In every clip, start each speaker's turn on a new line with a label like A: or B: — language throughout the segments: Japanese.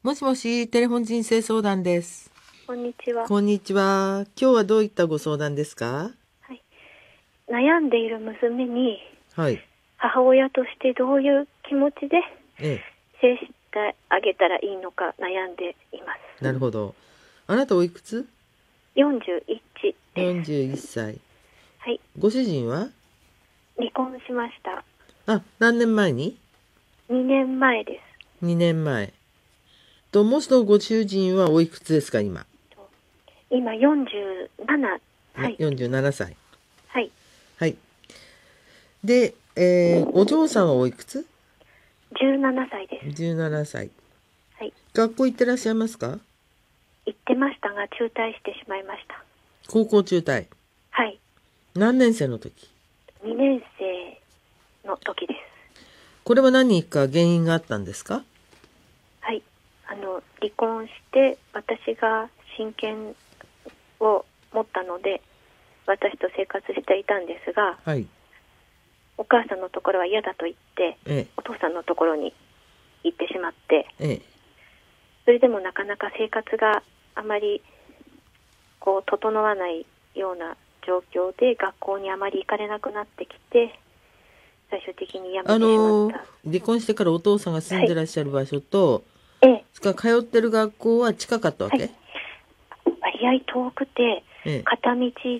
A: もしもし、テレフォン人生相談です。
B: こんにちは。
A: こんにちは。今日はどういったご相談ですか？
B: はい、悩んでいる娘に
A: はい。
B: 母親としてどういう気持ちで
A: ええ、
B: 接してあげたらいいのか悩んでいま
A: なるほど。あなたおいくつ？
B: す。41です。
A: 41 歳。
B: はい、
A: ご主人は？
B: 離婚しました。
A: 何年前に？
B: 2年前です。
A: 2 年前。もしとご主人はおいくつですか、今？
B: 今47。はい。
A: 47歳。
B: はい。
A: はい。で、お嬢さんはおいくつ？
B: 17歳です。
A: 17 歳。
B: はい。
A: 学校行ってらっしゃいますか？
B: 行ってましたが中退してしまいました。
A: 高校中退。
B: はい。
A: 何年生の時？
B: 2年生の時です。
A: これは何か原因があったんですか？
B: はい。離婚して私が親権を持ったので私と生活していたんですが、
A: はい。
B: お母さんのところは嫌だと言って
A: え
B: お父さんのところに行ってしまって、
A: え、え
B: それでもなかなか生活があまり整わないような状況で学校にあまり行かれなくなってきて最終的に辞めてしまった。
A: 離婚してからお父さんが住ん
B: はい。
A: でらっしゃる場所と、
B: ええ。
A: 通ってる学校は近かったわ
B: はい。
A: け？
B: 割合遠くて
A: ええ。
B: 片道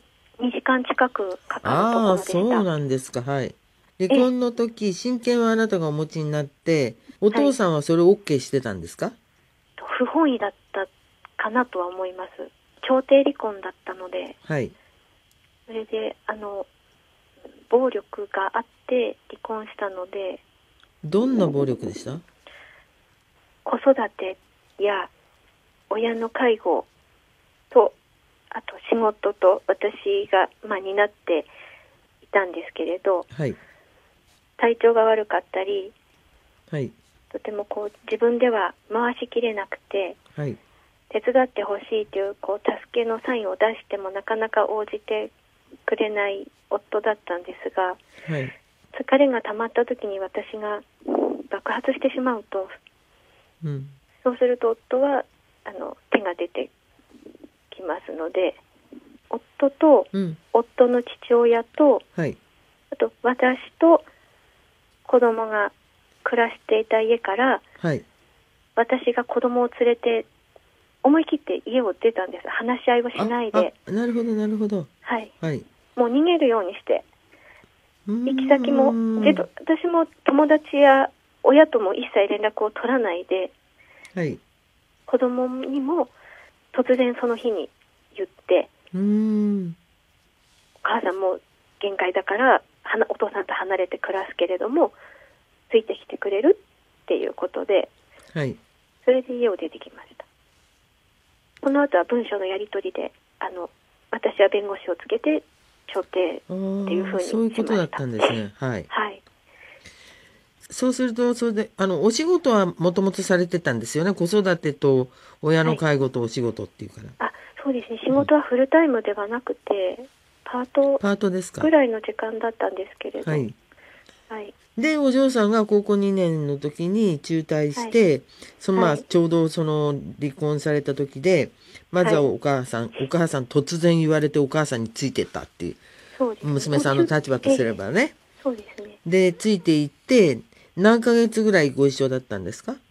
B: 2時間近くかかるとこ
A: ああ、
B: ろでした。
A: そうなんですか。はい。離
B: ええ。
A: 婚の時、親権はあなたがお持ちになって、お
B: はい。
A: 父さんはそれを OK してたんですか？
B: 不本意だったかなとは思います。調停離婚だったので、
A: はい。
B: それで暴力があって離婚したので、
A: どんな暴力でした？
B: 子育てや親の介護と、あと仕事と私が、担っていたんですけれど、
A: はい。
B: 体調が悪かったり、
A: はい。
B: とても自分では回しきれなくて、
A: はい。
B: 手伝ってほしいという助けのサインを出してもなかなか応じてくれない夫だったんですが、
A: はい。
B: 疲れが溜まった時に私が爆発してしまうと、
A: うん。
B: そうすると夫は手が出てきますので、夫と
A: うん。
B: 夫の父親と、
A: はい。
B: あと私と子供が暮らしていた家から
A: はい。
B: 私が子供を連れて思い切って家を出たんです。話し合いをしないで。
A: なるほど、なるほど。
B: はい。
A: はい。
B: もう逃げるようにして、
A: うー
B: 行き先も
A: ん。
B: 私も友達や親とも一切連絡を取らないで、
A: はい。
B: 子供にも突然その日に言って、
A: うーん。
B: お母さんも限界だからお父さんと離れて暮らすけれどもついてきてくれるっていうことで、
A: はい。
B: それで家を出てきました。この後は文書のやり取りで私は弁護士をつけて調停っていうふうに
A: そういう
B: しました。
A: ことだったんですね。はい。
B: はい。
A: そうすると、それで、お仕事はもともとされてたんですよね。子育てと親
B: はい。
A: の介護とお仕事っていうから。
B: そうですね。仕事はフルタイムではなくてパート
A: パートですか？
B: ぐらいの時間だったんですけれど、
A: はい。
B: はい。
A: で、お嬢さんが高校2年の時に中退し
B: はい。
A: て、
B: はい。
A: ちょうど離婚された時で、まずは
B: はい。
A: お母さん突然言われてお母さんについてったっていう、
B: そうですね。
A: 娘さんの立場とすればね。
B: そうですね。
A: で、ついていって、何ヶ月ぐらいご一緒だったんですか？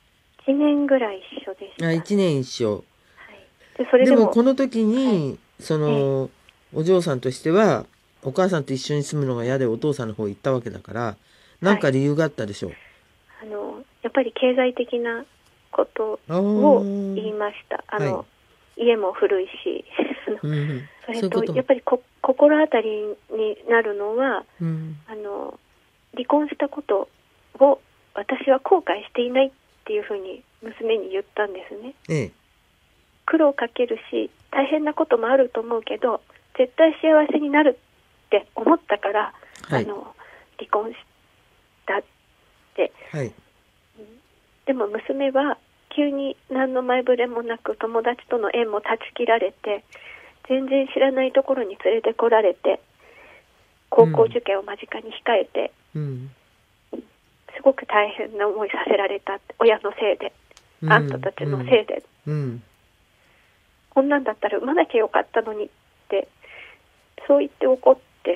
B: 1年ぐらい一緒でしたね。
A: 1年一緒。
B: はい。で、それ
A: でも
B: でも、
A: この時
B: はい。
A: に、
B: ええ。
A: お嬢さんとしては、お母さんと一緒に住むのが嫌でお父さんの方行ったわけだから、なん
B: はい。
A: か理由があったでしょう。
B: やっぱり経済的なこと
A: あ
B: を
A: あ、
B: 言いました。
A: はい。
B: 家も古いし、
A: うんうん。
B: それと、
A: そういうことも。
B: やっぱり心当たりになるのは、
A: うん。
B: 離婚したことを私は後悔していないっていうふうに娘に言ったんですね。
A: ええ。
B: 苦労かけるし、大変なこともあると思うけど、絶対幸せになるって思ったから、
A: はい。
B: 離婚したって。
A: はい。
B: でも娘は急に何の前触れもなく友達との縁も断ち切られて、全然知らないところに連れてこられて、高校受験を間近に控えて、
A: うん。
B: すごく大変な思いさせられたって、親のせいで。 あんたたちのせいで、こんなんだったら産まなきゃよかったのにって、そう言って怒って、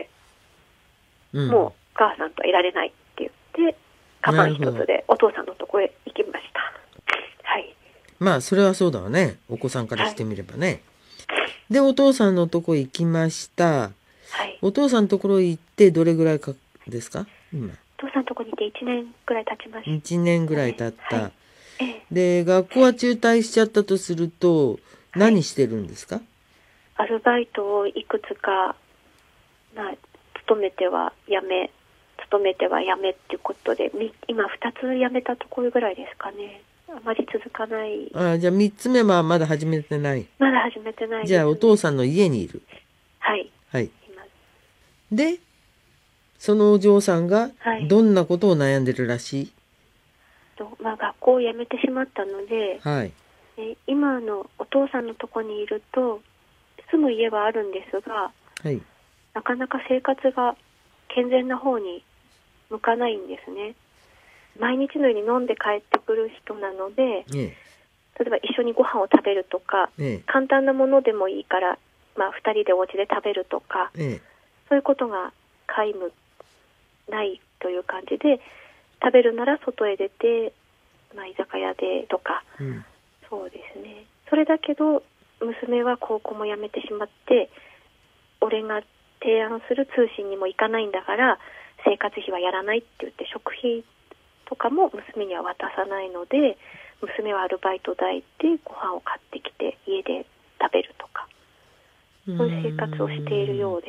B: もう母さんとはいられないって言って、カバン一つでお父さんのとこへ行きました。はい。
A: まあそれはそうだわね、お子さんからしてみればね。でお父さんのとこ行きました。お父さんのところ行ってどれぐらいかですか今。
B: お父さんのとこにいて1年ぐらい経ちました。
A: 1年ぐらい経った。で学校は中退しちゃったとすると何してるんですか？
B: アルバイトをいくつか、勤めてはやめっていうことで、今2つ辞めたところぐらいですかね。あまり続かない。
A: じゃあ3つ目はまだ始めてない。
B: まだ始めてないですね。
A: じゃあお父さんの家にいる。
B: はい。
A: はい。で、そのお嬢さんがどんなことを悩んでるらしい？
B: 学校を辞めてしまったので、今のお父さんのとこにいると、住む家はあるんですが、なかなか生活が健全な方に向かないんですね。毎日のように飲んで帰ってくる人なので、例えば一緒にご飯を食べるとか、簡単なものでもいいから、2人でお家で食べるとか、そういうことが皆無ないという感じで、食べるなら外へ出て、居酒屋でとか、そうですね。それだけど娘は高校も辞めてしまって、俺が提案する通信にも行かないんだから生活費はやらないって言って、食費とかも娘には渡さないので、娘はアルバイト代でご飯を買ってきて家で食べるとか、そういう生活をしているようです。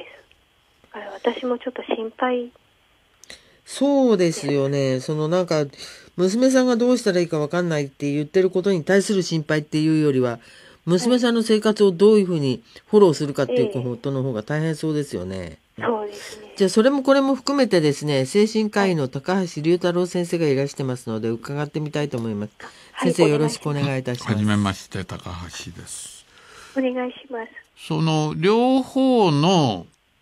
B: だから私もちょっと心配。
A: そうですよね。娘さんがどうしたらいいか分かんないって言ってることに対する心配っていうよりは、娘さんの生活をどういうふうにフォローするかっていうことの方が大変そうですよね。
B: そうですね。
A: じゃあそれもこれも含めてですね、精神科医の高橋龍太郎先生がいらしてますので伺ってみたいと思います。先生よろしくお願いいたします。
C: はじめまして、高橋です。
B: お願いします。
C: その両方の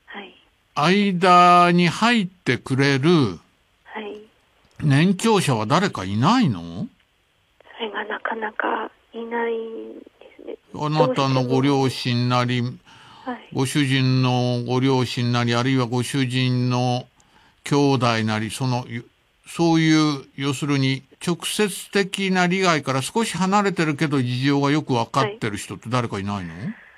C: 間に入ってくれる年長者は誰かいないの？
B: それがなかなかいないんですね。
C: あなたのご両親なり、ご主人のご両親なり、あるいはご主人の兄弟なり、そういう要するに直接的な利害から少し離れてるけど事情がよく分かってる人って誰かいないの？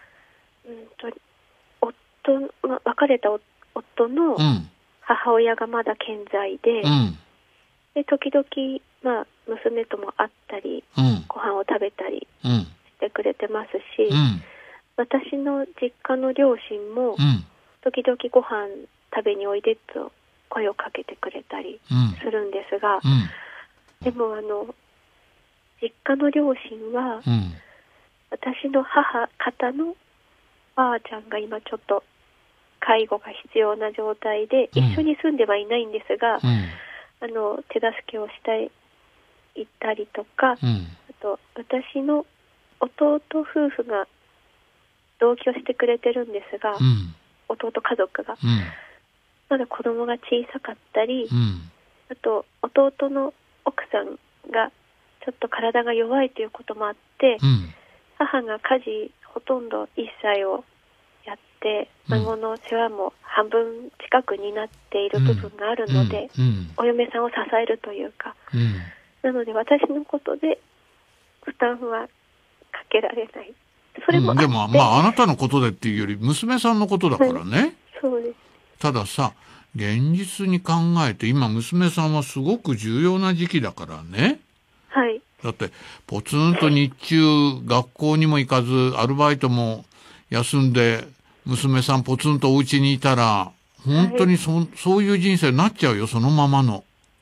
B: 別れた夫の母親がまだ健在で、で時々、娘とも会ったり、ご飯を食べたりしてくれてますし、私の実家の両親も時々ご飯食べにおいでと声をかけてくれたりするんですが、でも実家の両親は、私の母方のばあちゃんが今ちょっと介護が必要な状態で、一緒に住んではいないんですが、手助けをしていったりとか、あと私の弟夫婦が同居してくれてるんですが、弟家族が、まだ子供が小さかったり、あと弟の奥さんがちょっと体が弱いということもあって、母が家事ほとんど1歳をやって、孫の世話も半分近くになっている部分があるので、お嫁さんを支えるというか、なので私のことで負担はかけられない。それも
C: でもあなたのことでっていうより娘さんのことだからね。
B: そうです。
C: たださ、現実に考えて今娘さんはすごく重要な時期だからね。だってポツンと日中学校にも行かずアルバイトも休んで娘さんポツンとお家にいたら本当にそういう人生になっちゃうよ、そのままの。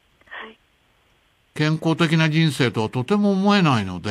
C: 健康的な人生とはとても思えないので、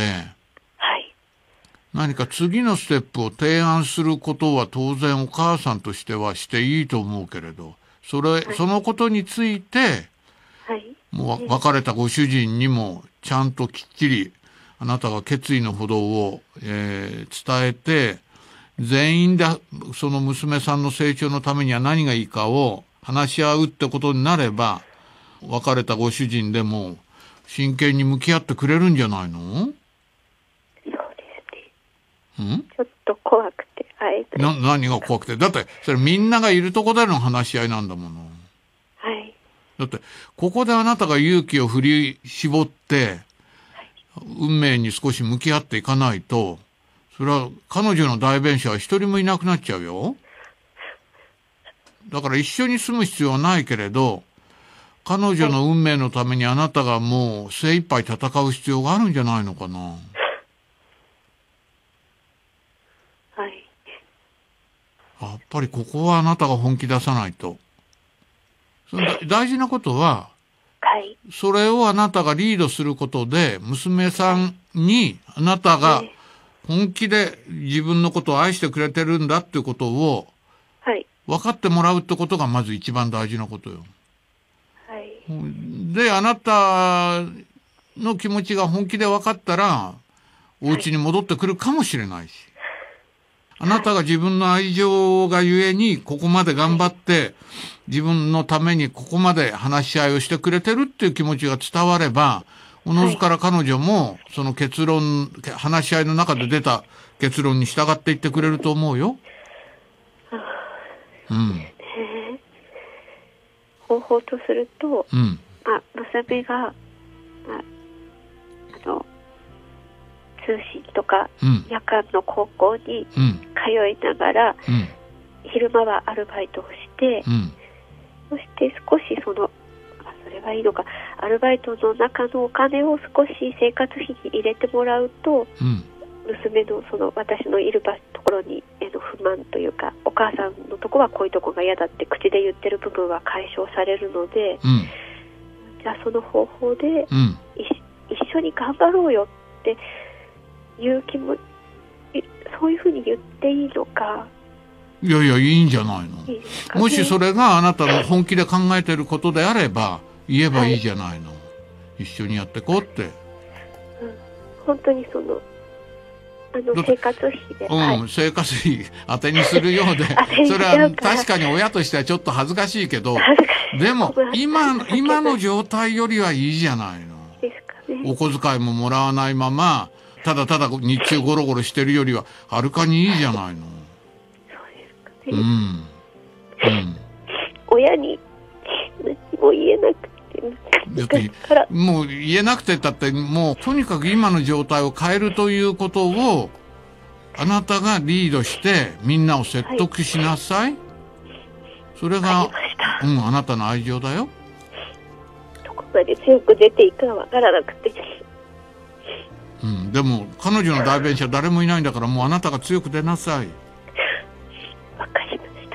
C: 何か次のステップを提案することは当然お母さんとしてはしていいと思うけれど、そのことについて、もう別れたご主人にもちゃんときっちりあなたが決意のほどを、伝えて、全員でその娘さんの成長のためには何がいいかを話し合うってことになれば、別れたご主人でも真剣に向き合ってくれるんじゃないの？
B: ちょっと怖くて会えない。
C: 何が怖くて？だって、それみんながいるとこでの話し合いなんだもの。
B: はい。
C: だって、ここであなたが勇気を振り絞って、運命に少し向き合っていかないと、それは彼女の代弁者は一人もいなくなっちゃうよ。だから一緒に住む必要はないけれど、彼女の運命のためにあなたがもう精一杯戦う必要があるんじゃないのかな。
B: はい。
C: やっぱりここはあなたが本気出さないと。大事なことは、
B: はい。
C: それをあなたがリードすることで、娘さんにあなたが本気で自分のことを愛してくれてるんだっていうことを分かってもらうってことがまず一番大事なことよ。
B: はい。
C: で、あなたの気持ちが本気で分かったら、お家に戻ってくるかもしれないし。あなたが自分の愛情がゆえに、ここまで頑張って、自分のためにここまで話し合いをしてくれてるっていう気持ちが伝われば、おのずから彼女も、その結論、話し合いの中で出た結論に従っていってくれると思うよ。うん。
B: 方法とすると、娘が、通信とか、夜間の高校に通いながら、昼間はアルバイトをして、そして少しそれはいいのか、アルバイトの中のお金を少し生活費に入れてもらうと、娘の私のいるところに不満というか、お母さんのとこはこういうとこが嫌だって口で言ってる部分は解消されるので、じゃあその方法で、一緒に頑張ろうよっていう気も、そういうふうに言っていいのか。
C: いやいや、いいんじゃないの。いいですかね。もしそれがあなたの本気で考えていることであれば、言えばいいじゃないの。一緒にやってこうって。
B: 本当に生活費で。
C: 生活費当てにするようで、それは確かに親としてはちょっと恥ずかしいけど、でも、今の状態よりはいいじゃないの。
B: ですかね。
C: お小遣いももらわないまま、ただただ日中ゴロゴロしてるよりは、はるかにいいじゃないの。
B: そうですかね。親に何も言えなくて。
C: もう言えなくてだって、もうとにかく今の状態を変えるということを、あなたがリードしてみんなを説得しなさい。それが、あなたの愛情だよ。
B: どこまで強く出ていくかわからなくて。
C: でも彼女の代弁者誰もいないんだから、もうあなたが強く出なさい。
B: わかりました。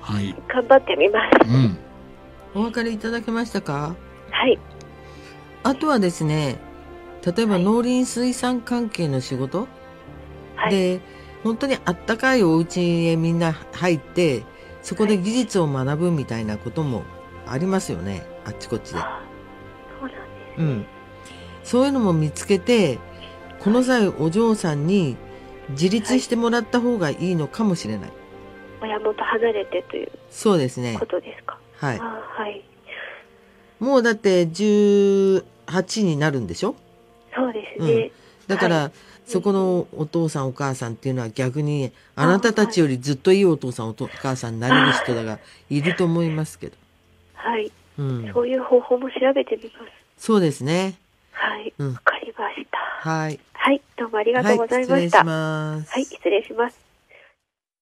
C: はい。
B: 頑張ってみます。
A: お分かりいただけましたか？
B: はい。
A: あとはですね、例えば農林水産関係の仕事、で、本当にあったかいお家へみんな入って、そこで技術を学ぶみたいなこともありますよね、あっちこっちで。
B: そうなんです。
A: そういうのも見つけて、この際お嬢さんに自立してもらった方がいいのかもしれない。
B: 親元離れてという。
A: そうですね。
B: ことですか。
A: はい。
B: はい。
A: もうだって18になるんでしょ？
B: そうですね。
A: だから、そこのお父さんお母さんっていうのは逆にあなたたちよりずっといいお父さんお母さんになれる人だがいると思いますけど。
B: はい。そういう方法も調べてみます。
A: そうですね。
B: はい。わかりました。
A: はい。
B: はい。どうもありがとうございました。
A: 失礼します。
B: はい。失礼します。